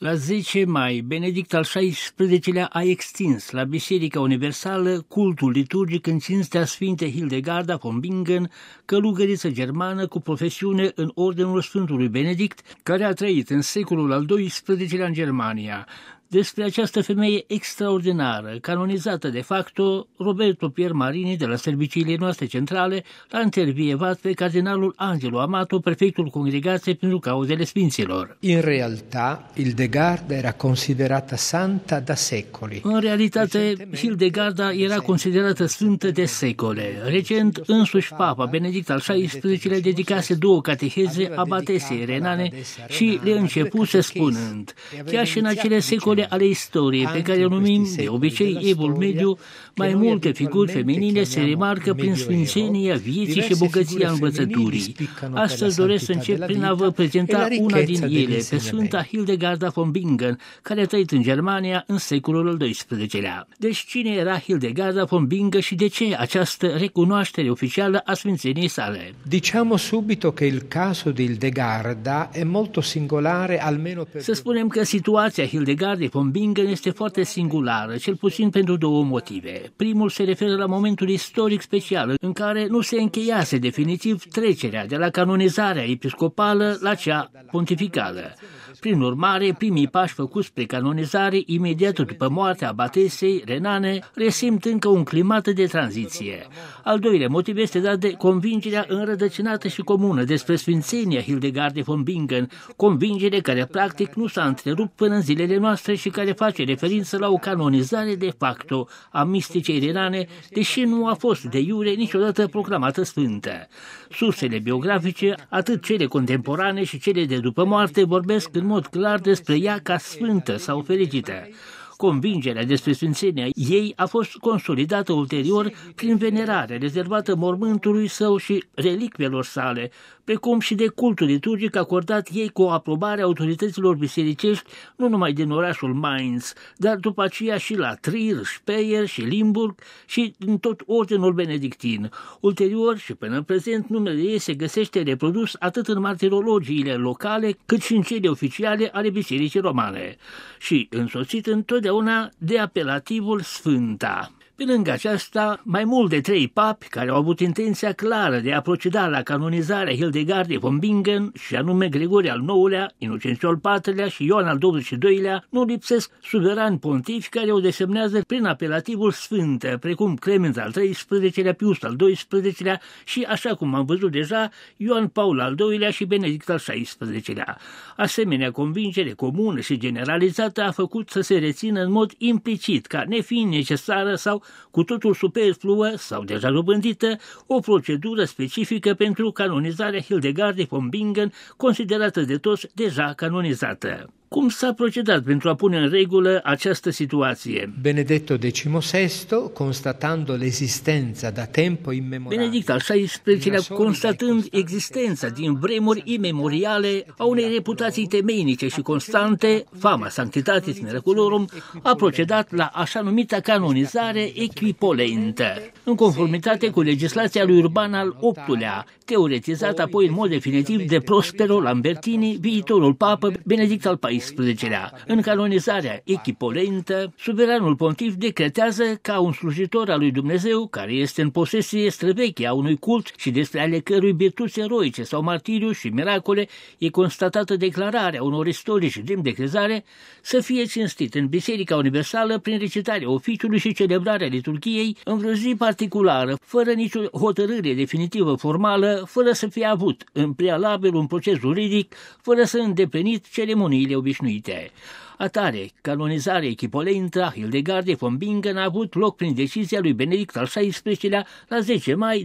La 10 mai, Benedict al XVI-lea a extins la Biserica Universală cultul liturgic în cinstea Sfinte Hildegarda von Bingen, călugăriță germană cu profesiune în Ordinul Sfântului Benedict, care a trăit în secolul al XII-lea în Germania. Despre această femeie extraordinară, canonizată de facto, Roberto Pier Marini de la serviciile noastre centrale l-a intervievat pe cardinalul Angelo Amato, prefectul Congregației pentru Cauzele Sfinților. In realtà, Hildegarda era considerata santa da secoli. În realitate, Hildegarda era considerată sfântă de secole. Recent, însuși Papa Benedict al XVI-lea dedicase 2 cateheze abatesei renane și le începuse spunând: chiar și în acele secole ale istoriei, pe care o numim de obicei Evul Mediu, mai multe figuri feminine se remarcă prin sfințenia vieții și bogăția învățăturii. Astăzi doresc să încep prin a vă prezenta una din ele, pe Sfânta Hildegarda von Bingen, care a trăit în Germania în secolul al XII-lea. Deci cine era Hildegarda von Bingen și de ce această recunoaștere oficială a sfințeniei sale? Diciamo subito che il caso di Hildegarda è molto singolare, almeno per... Să spunem că situația Hildegardei von Bingen este foarte singulară, cel puțin pentru 2 motive. Primul se referă la momentul istoric special în care nu se încheiase definitiv trecerea de la canonizarea episcopală la cea pontificală. Prin urmare, primii pași făcuți spre canonizare imediat după moartea abatesei renane resimt încă un climat de tranziție. Al doilea motiv este dat de convingerea înrădăcinată și comună despre sfințenia Hildegardei von Bingen, convingere care practic nu s-a întrerupt până în zilele noastre și care face referință la o canonizare de facto a misticei renane, deși nu a fost de iure niciodată proclamată sfântă. Sursele biografice, atât cele contemporane și cele de după moarte, vorbesc în mod clar despre ea ca sfântă sau fericită. Convingerea despre sfințenia ei a fost consolidată ulterior prin venerarea rezervată mormântului său și relicvelor sale, precum și de cultul liturgic acordat ei cu aprobarea autorităților bisericești nu numai din orașul Mainz, dar după aceea și la Trier, Speyer și Limburg și din tot ordinul benedictin. Ulterior și până în prezent, numele ei se găsește reprodus atât în martirologiile locale, cât și în cele oficiale ale Bisericii Romane și însoțit întotdeauna de apelativul Sfânta. Pe lângă aceasta, mai mult de 3 papi care au avut intenția clară de a proceda la canonizarea Hildegardei von Bingen, și anume Grigore al IX-lea, Inocențiu al IV-lea și Ioan al XXII-lea, nu lipsesc suverani pontifi care o desemnează prin apelativul Sfântă, precum Clement al XIII-lea, Pius al XII-lea și, așa cum am văzut deja, Ioan Paul al II-lea și Benedict al XVI-lea. Asemenea, convingere comună și generalizată a făcut să se rețină în mod implicit, ca nefiind necesară sau cu totul superfluă sau deja dobândită, o procedură specifică pentru canonizarea Hildegardei von Bingen, considerată de toți deja canonizată. Cum s-a procedat pentru a pune în regulă această situație? Benedetto XVI, constatando l'esistenza da tempo immemorabile. Benedict al XVI-lea, constatând existența din vremuri imemoriale a unei reputații temeinice și constante, fama sanctitatis miraculorum, a procedat la așa numita canonizare echipolentă, în conformitate cu legislația lui Urban al VIII-lea, teoretizat apoi în mod definitiv de Prospero Lambertini, viitorul papă Benedict al XIV-lea. În canonizarea echipolentă, suveranul pontif decretează ca un slujitor al lui Dumnezeu, care este în posesie străveche a unui cult și despre ale cărui virtuți eroice sau martiriu și miracole e constatată declararea unor istorii și demn de crezare, să fie cinstit în Biserica Universală prin recitarea oficiului și celebrarea liturghiei în vreo zi particulară, fără nicio hotărâre definitivă formală, fără să fie avut în prealabil un proces juridic, fără să îndeplinit ceremoniile obișnuite. Atare, canonizarea echipolentă a Hildegardei von Bingen a avut loc prin decizia lui Benedict al XVI-lea la 10 mai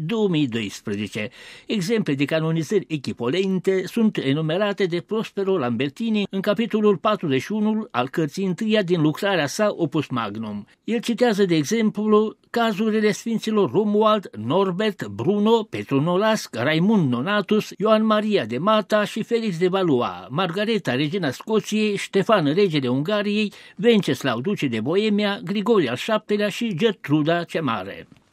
2012. Exemple de canonizări echipolente sunt enumerate de Prospero Lambertini în capitolul 41 al cărții întâia din lucrarea sa Opus Magnum. El citează, de exemplu, cazurile sfinților Romuald, Norbert, Bruno, Petru Nolasc, Raimund Nonatus, Ioan Maria de Mata și Felix de Valois, Margareta, regina Scoției, Ștefan, regele Ungariei, Venceslau, duce de Boemia, Grigore al VII-lea și Gertruda cea Mare.